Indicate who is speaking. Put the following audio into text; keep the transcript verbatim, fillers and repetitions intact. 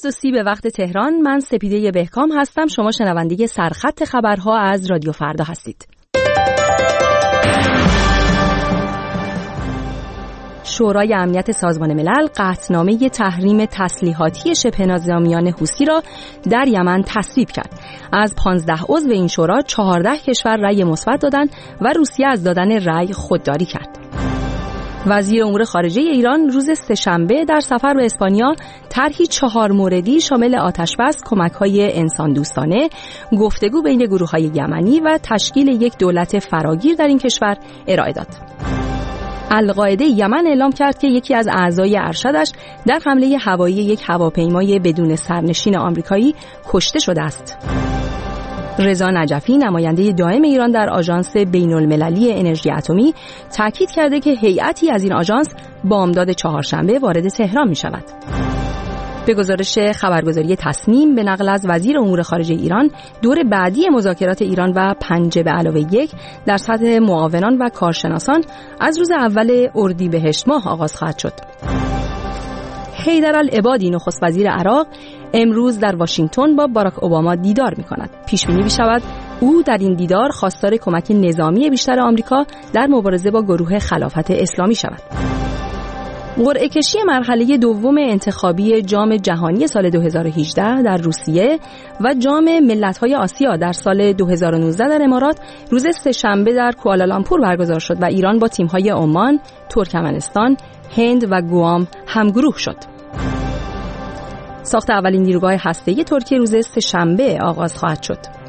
Speaker 1: بیست و سی به وقت تهران. من سپیده بهکام هستم. شما شنونده سرخط خبرها از رادیو فردا هستید. شورای امنیت سازمان ملل قطعنامه تحریم تسلیحاتی شبه نظامیان حوثی را در یمن تصویب کرد. از پانزده عضو این شورا چهارده کشور رأی مثبت دادند و روسیه از دادن رأی خودداری کرد. وزیر امور خارجه ایران روز سه‌شنبه در سفر به اسپانیا طرحی چهار موردی شامل آتش‌بس، کمک‌های انسان دوستانه، گفتگو بین گروه‌های یمنی و تشکیل یک دولت فراگیر در این کشور ارائه داد. القاعده یمن اعلام کرد که یکی از اعضای ارشدش در حمله هوایی یک هواپیمای بدون سرنشین آمریکایی کشته شده است. رضا نجفی نماینده دائم ایران در آژانس بین‌المللی انرژی اتمی تاکید کرده که هیئتی از این آژانس بامداد چهارشنبه وارد تهران می شود. به گزارش خبرگزاری تصنیم به نقل از وزیر امور خارجه ایران، دور بعدی مذاکرات ایران و پنجه به علاوه یک در سطح معاونان و کارشناسان از روز اول اردیبهشت ماه آغاز خواهد شد. حیدرالعبادی نخست وزیر عراق امروز در واشنگتن با باراک اوباما دیدار می‌کند. پیش بینی می‌شود او در این دیدار خواستار کمک نظامی بیشتر آمریکا در مبارزه با گروه خلافت اسلامی شود. قرعه کشی مرحله دوم انتخابی جام جهانی سال دو هزار و هجده در روسیه و جام ملت‌های آسیا در سال دو هزار و نوزده در امارات روز سه‌شنبه در کوالالامپور برگزار شد و ایران با تیم‌های عمان، ترکمنستان، هند و گوام همگروه شد. ساخت اولین نیروگاه هسته‌ای ترکیه روز سه‌شنبه آغاز خواهد شد.